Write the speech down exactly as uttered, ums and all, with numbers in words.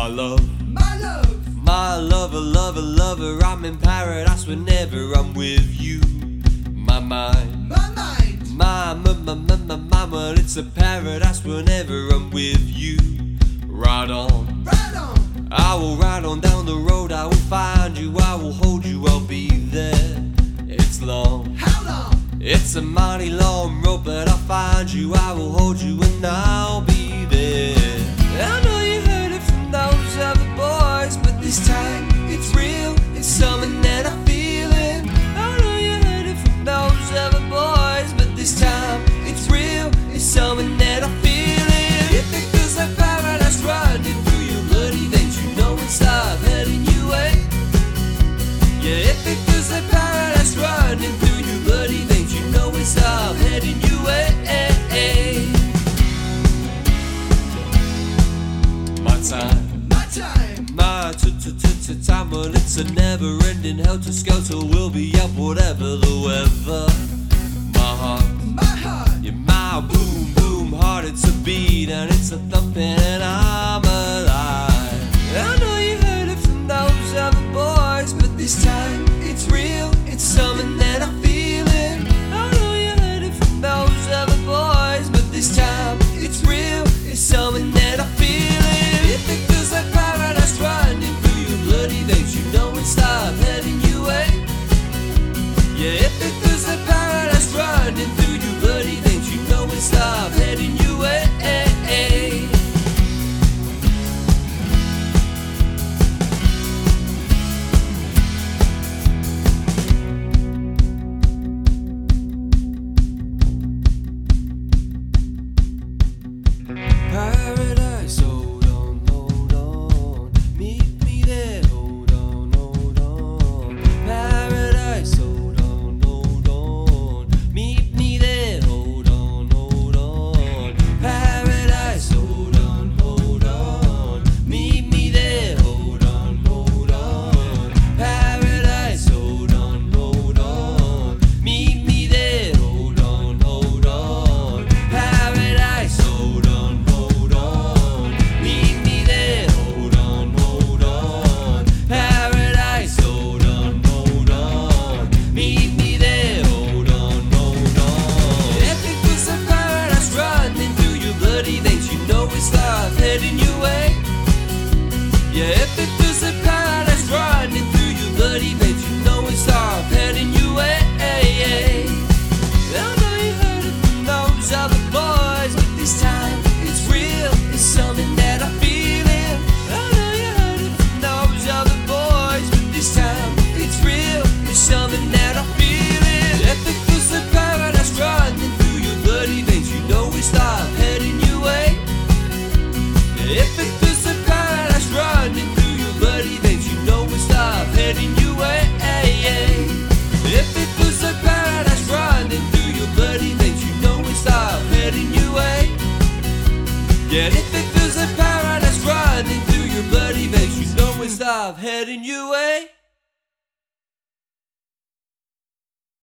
love, my love, my lover, lover, lover, I'm in paradise whenever I'm with you. My mind, my mind, my, my, my, my, my, my, well, it's a paradise whenever I'm with you. Ride on, right on, I will ride on down the road, I will find you, I will hold you, I'll be there. It's long, how long? it's a mighty long road, but I'll find you, I will hold you, and I'll be there. I know you heard it from those other boys, but this time it's real, it's something that I'm feeling. I know you heard it from those other boys, but this time it's real, it's something that I'm feeling. If it feels like paradise running through your bloody veins, you know it's love heading your way. Yeah, if it feels like paradise running through your bloody veins, you know it's love heading your way. My time, My time, my t-t-t-t-time, well, it's a never-ending helter-skelter. We'll be up whatever the weather. My heart, my heart, yeah, my boom, boom heart, it's a beat and it's a thumping and I'm alive. I know you heard it from those other boys, but this time it's real, it's something that I'm feeling. I know you heard it from those other boys, but this time it's real, it's something that I'm feeling. If it feels like paradise running through your bloody veins, you know it's love heading your way. Yeah, if it feels like paradise running through your bloody veins, you know it's love heading your way. Paradise, hold on, hold on. Meet me there, hold on, hold on. Paradise, hold on, hold on. Meet me there, hold on, hold on. Paradise, hold on, hold on. Meet me there, hold on, hold on. Paradise, hold on, hold on. Meet me there, hold on, hold on. Paradise, hold on, hold on. Meet me there, hold on, hold on. Paradise, hold on, hold on. Meet me there, hold on, hold on. If it feels like paradise running through your bloody veins, you know it's love heading your way. Yeah, if it feels like paradise running through your bloody veins, you know it's love heading your way. I know you heard it from those other boys, but this time it's real, it's something that I'm feeling. I know you heard it from those other boys, but this time it's real, it's something that I'm feeling. If it feels like paradise running through your bloody veins, you know it's love heading your way. If it feels like paradise running through your bloody veins, you know it's love heading your way. If it feels like paradise running through your bloody veins, you know it's love heading your way. Yeah, if it feels like paradise running through your bloody veins, you know it's love heading your way.